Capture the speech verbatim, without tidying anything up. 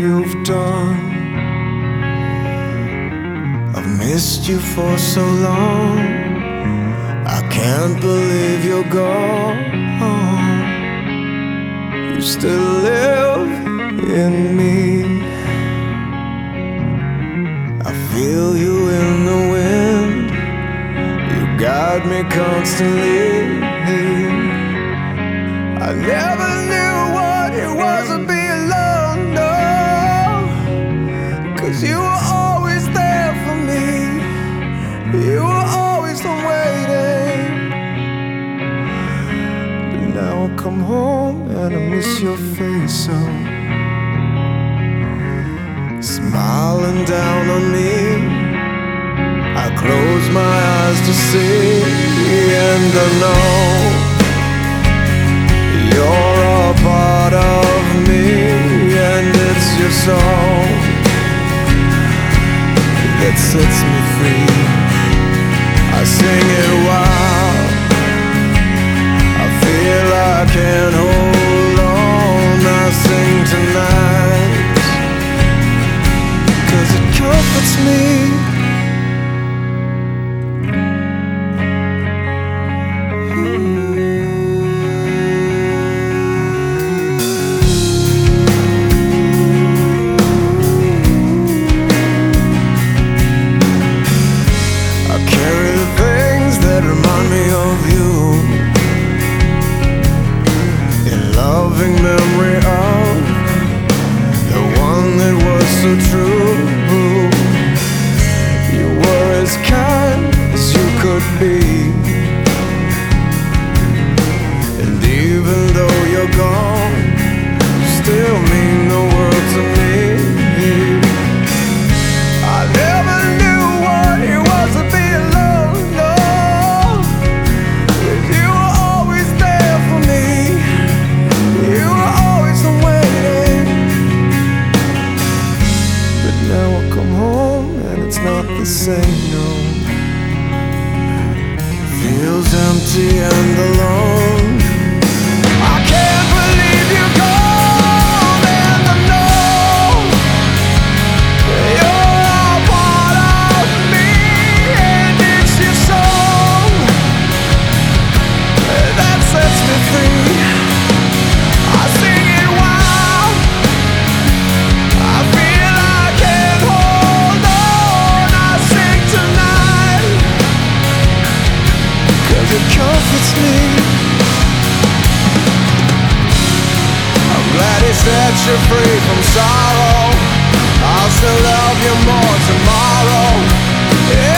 you've done. I've missed you for so long. I can't believe you're gone. You still live in me. I feel you in the wind. You guide me constantly. I never knew what it was to be alone, no, 'cause you were always there for me. You were always waiting. But now I come home and I miss your face so. Smiling down on me, I close my eyes to see, and I know you're a part of me, and it's your song that sets me free. I sing it wild, I feel I can't hold on. I sing tonight 'cause it comforts me. Memory of the one that was so true. You were as kind as you could be, and even though you're gone, you still mean the world to me. I never knew what it was to be alone, no, 'cause you were always there for me. You were always waiting. But now I come home and it's not the same, no. Feels empty and alone. I can't believe you're gone, and I know you're a part of me, and it's your song that sets me free. I sing it wild, I feel I can't hold on. I sing tonight 'cause it comforts me. I'm glad he set you free from sorrow. I'll still love you more tomorrow. Yeah.